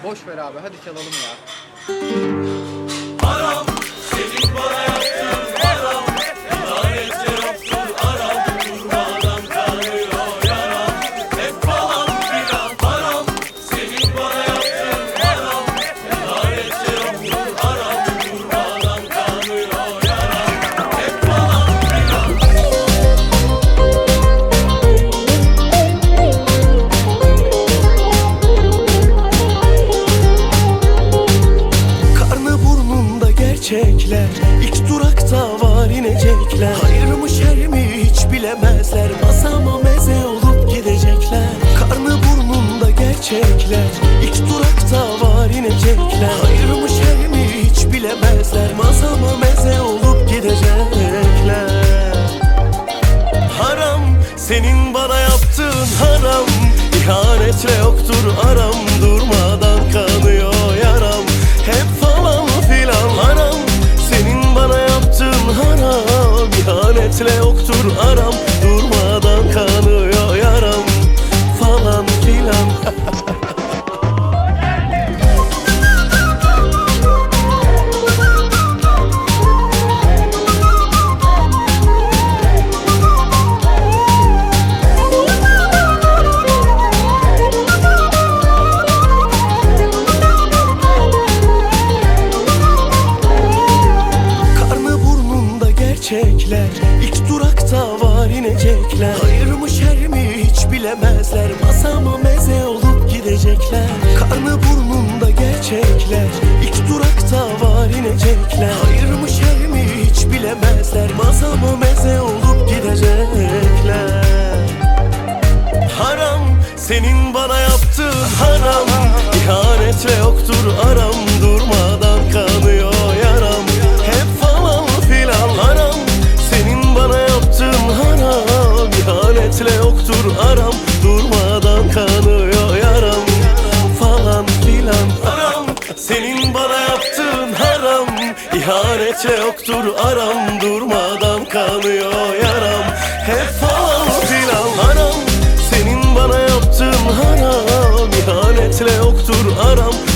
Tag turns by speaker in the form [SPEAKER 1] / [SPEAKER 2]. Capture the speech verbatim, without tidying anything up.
[SPEAKER 1] Boş ver abi, hadi çalalım ya.
[SPEAKER 2] Haram senin bana yaptığın haram. Lanette yoktur aram. Durmadan kanıyor yaram. Hep falan filan haram. Senin bana yaptığın haram. Lanette yoktur aram. Durmadan kanıyor yaram. Hep falan filan.
[SPEAKER 3] Karnı burnunda gerçekler, İlk durakta var inecekler. Hayır mı şer mi hiç bilemezler. Masama meze olup gidecekler. Karnı burnunda gerçekler, İlk durakta var inecekler. Hayır mı şer mi hiç bilemezler. Masama meze olup gidecekler. Haram senin bana yaptığın haram. İhanetle yoktur aram. Durmadan kanıyor yaram. Hep falan filan haram. Senin bana yaptığın haram. İhanetle yoktur aram. Durmadan kanıyor yaram. Falan filan. Karnı burnunda gerçekler, İlk durakta var inecekler. Hayır mı şer mi hiç bilemezler. Masama meze olup gidecekler. Karnı burnunda gerçekler, İlk durakta var inecekler. Hayır mı şer mi hiç bilemezler. Masama meze olup gidecekler. Haram senin bana yaptığın haram. İhanetle yoktur aram. Durmadan kanıyor yaram. Hep falan filan haram. Senin bana yaptığın haram. İhanetle yoktur aram. Durmadan kanıyor yaram. Falan filan haram. Senin bana yaptığın haram. İhanetle yoktur aram. Durmadan kanıyor yaram. Hep falan filan haram. Senin bana yaptığın haram. İhanetle yoktur aram.